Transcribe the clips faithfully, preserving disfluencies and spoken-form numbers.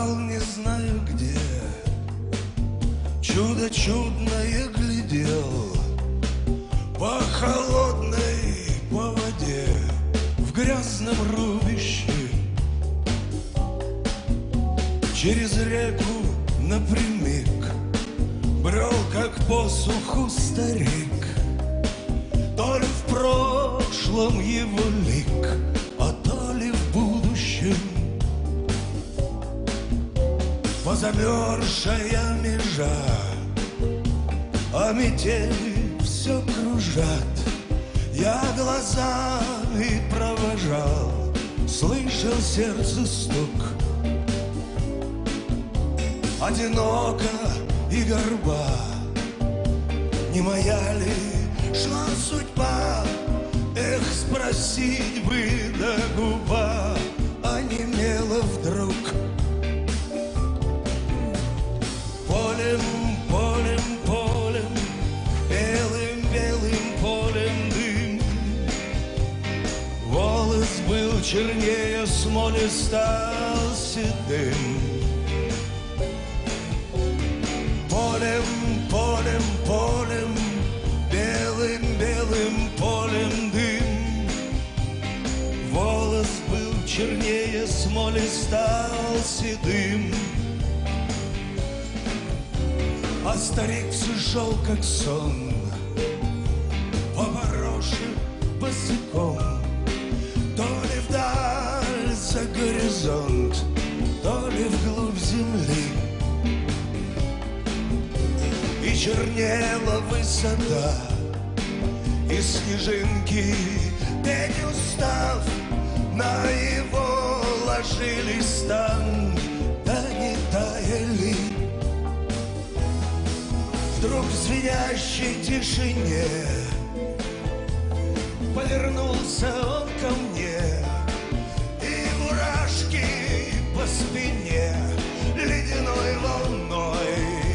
Искал не знаю где, чудо чудное глядел по холодной, по воде, в грязном рубище. Через реку напрямик брел, как по суху старик. То ли в прошлом его лик, а то ли в будущем. Позамерзшая межа, а метели все кружат. Я глазами провожал, слышал сердце стук. Одиноко и горба, не моя ли шла судьба? Эх, спросить бы, да губа онемела вдруг. Полем, полем, полем, белым, белым полем дым. Волос был чернее смоли, стал седым. Полем, полем, полем, белым, белым полем дым. Волос был чернее смоли, стал седым. А старик все шел, как сон, поборошен босиком. То ли вдаль за горизонт, то ли вглубь земли. И чернела высота, и снежинки, петь устав, на его ложились там, да не таяли. Вдруг в звенящей тишине повернулся он ко мне, и мурашки по спине ледяной волной.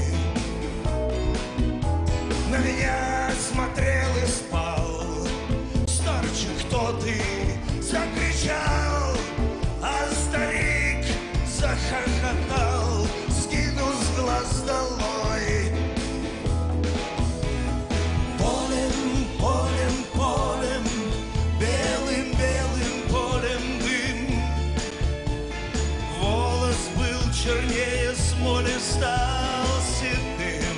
На меня смотрел и спал старчик тот, и закричал, а старик захохотал, скинув с глаз долой. Полем, полем, полем, белым, белым полем дым. Волос был чернее смоли, стал седым.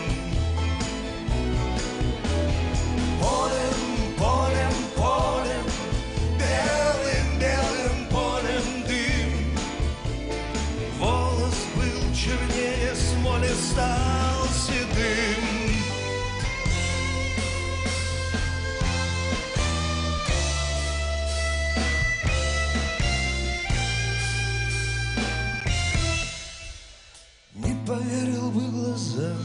Полем, полем, полем, белым, белым полем дым. Волос был чернее смоли, стал седым. Не поверил бы глазам,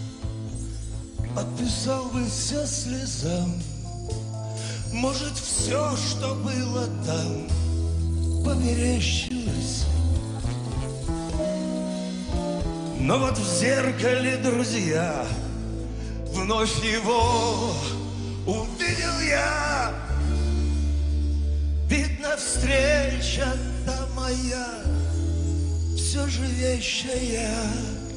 отписал бы все слезам. Может, все, что было там, померещилось. Но вот в зеркале, друзья, вновь его увидел я. Видно, встреча-то моя все же вещая.